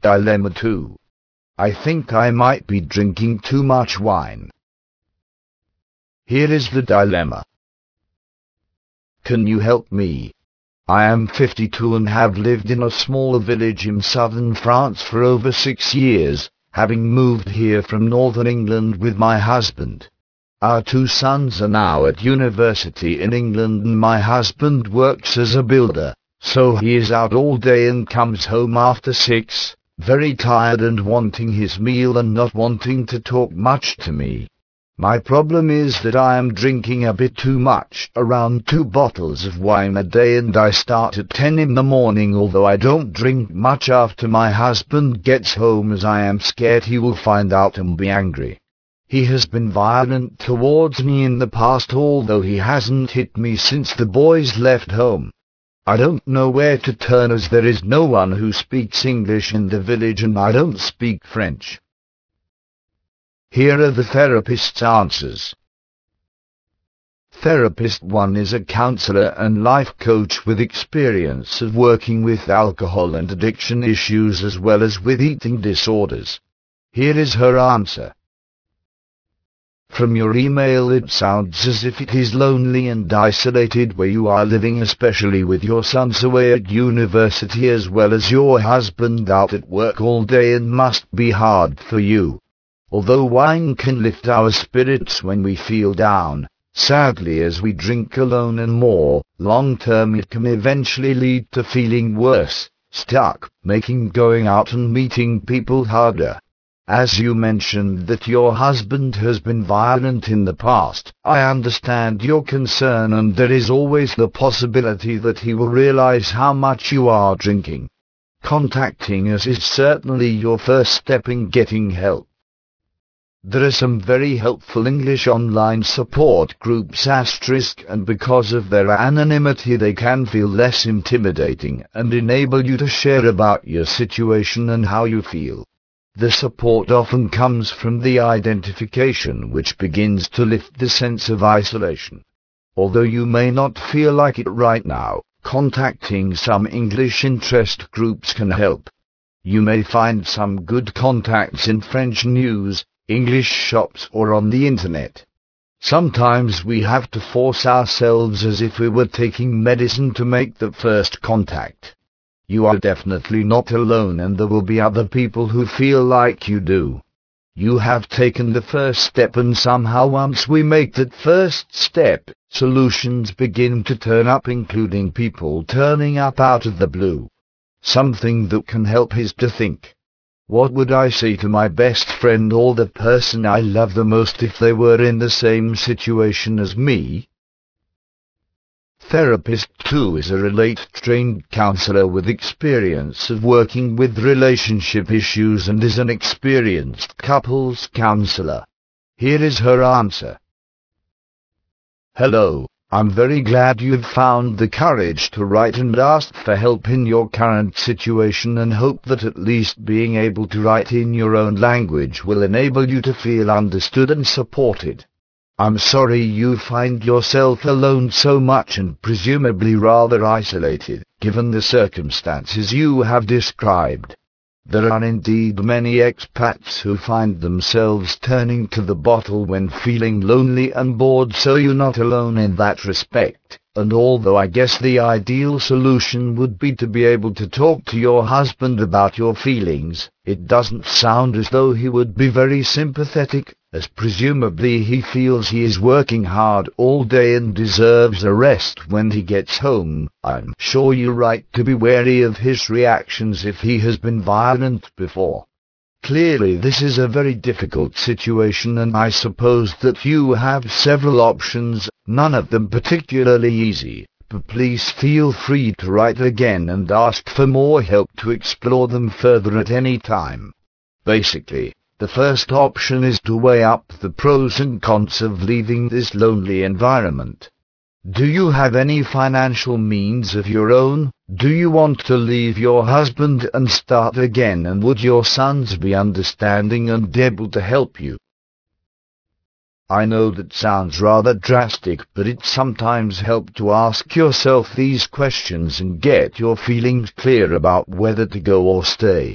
dilemma too. I think I might be drinking too much wine. Here is the dilemma. Can you help me? I am 52 and have lived in a small village in southern France for over 6 years, having moved here from northern England with my husband. Our 2 sons are now at university in England and my husband works as a builder, so he is out all day and comes home after 6, very tired and wanting his meal and not wanting to talk much to me. My problem is that I am drinking a bit too much, around 2 bottles of wine a day, and I start at 10 in the morning, although I don't drink much after my husband gets home, as I am scared he will find out and be angry. He has been violent towards me in the past, although he hasn't hit me since the boys left home. I don't know where to turn, as there is no one who speaks English in the village and I don't speak French. Here are the therapist's answers. Therapist 1 is a counselor and life coach with experience of working with alcohol and addiction issues as well as with eating disorders. Here is her answer. From your email, it sounds as if it is lonely and isolated where you are living, especially with your sons away at university as well as your husband out at work all day, and must be hard for you. Although wine can lift our spirits when we feel down, sadly as we drink alone and more long-term it can eventually lead to feeling worse, stuck, making going out and meeting people harder. As you mentioned that your husband has been violent in the past, I understand your concern, and there is always the possibility that he will realize how much you are drinking. Contacting us is certainly your first step in getting help. There are some very helpful English online support groups *, and because of their anonymity they can feel less intimidating and enable you to share about your situation and how you feel. The support often comes from the identification, which begins to lift the sense of isolation. Although you may not feel like it right now, contacting some English interest groups can help. You may find some good contacts in French news, English shops or on the internet. Sometimes we have to force ourselves as if we were taking medicine to make the first contact. You are definitely not alone, and there will be other people who feel like you do. You have taken the first step, and somehow once we make that first step, solutions begin to turn up, including people turning up out of the blue. Something that can help is to think, what would I say to my best friend or the person I love the most if they were in the same situation as me? Therapist 2 is a Relate-trained counselor with experience of working with relationship issues and is an experienced couples counselor. Here is her answer. Hello, I'm very glad you've found the courage to write and ask for help in your current situation, and hope that at least being able to write in your own language will enable you to feel understood and supported. I'm sorry you find yourself alone so much and presumably rather isolated, given the circumstances you have described. There are indeed many expats who find themselves turning to the bottle when feeling lonely and bored, so you're not alone in that respect. And although I guess the ideal solution would be to be able to talk to your husband about your feelings, it doesn't sound as though he would be very sympathetic, as presumably he feels he is working hard all day and deserves a rest when he gets home. I'm sure you're right to be wary of his reactions if he has been violent before. Clearly this is a very difficult situation, and I suppose that you have several options, none of them particularly easy, but please feel free to write again and ask for more help to explore them further at any time. Basically, the first option is to weigh up the pros and cons of leaving this lonely environment. Do you have any financial means of your own? Do you want to leave your husband and start again, and would your sons be understanding and able to help you? I know that sounds rather drastic, but it sometimes helps to ask yourself these questions and get your feelings clear about whether to go or stay.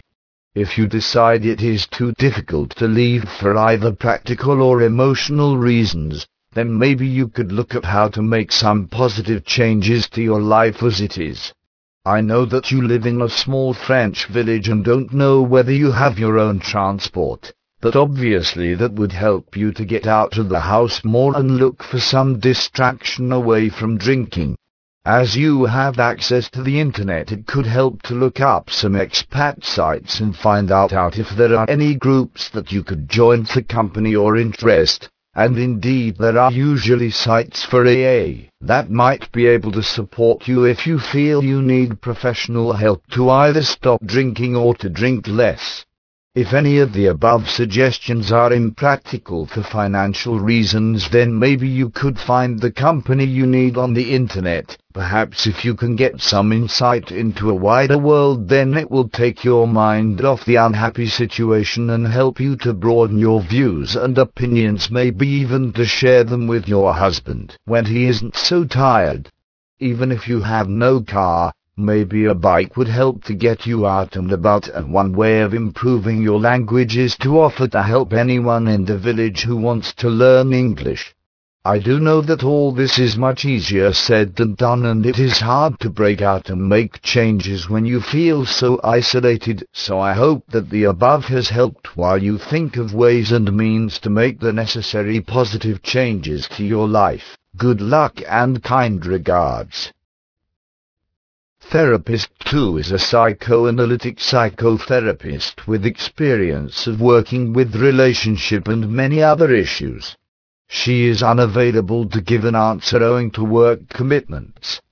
If you decide it is too difficult to leave for either practical or emotional reasons, then maybe you could look at how to make some positive changes to your life as it is. I know that you live in a small French village and don't know whether you have your own transport, but obviously that would help you to get out of the house more and look for some distraction away from drinking. As you have access to the internet, it could help to look up some expat sites and find out if there are any groups that you could join to accompany your interest. And indeed there are usually sites for AA that might be able to support you if you feel you need professional help to either stop drinking or to drink less. If any of the above suggestions are impractical for financial reasons, then maybe you could find the company you need on the internet. Perhaps if you can get some insight into a wider world, then it will take your mind off the unhappy situation and help you to broaden your views and opinions, maybe even to share them with your husband when he isn't so tired. Even if you have no car, maybe a bike would help to get you out and about, and one way of improving your language is to offer to help anyone in the village who wants to learn English. I do know that all this is much easier said than done, and it is hard to break out and make changes when you feel so isolated, so I hope that the above has helped while you think of ways and means to make the necessary positive changes to your life. Good luck and kind regards. Therapist 2 is a psychoanalytic psychotherapist with experience of working with relationship and many other issues. She is unavailable to give an answer owing to work commitments.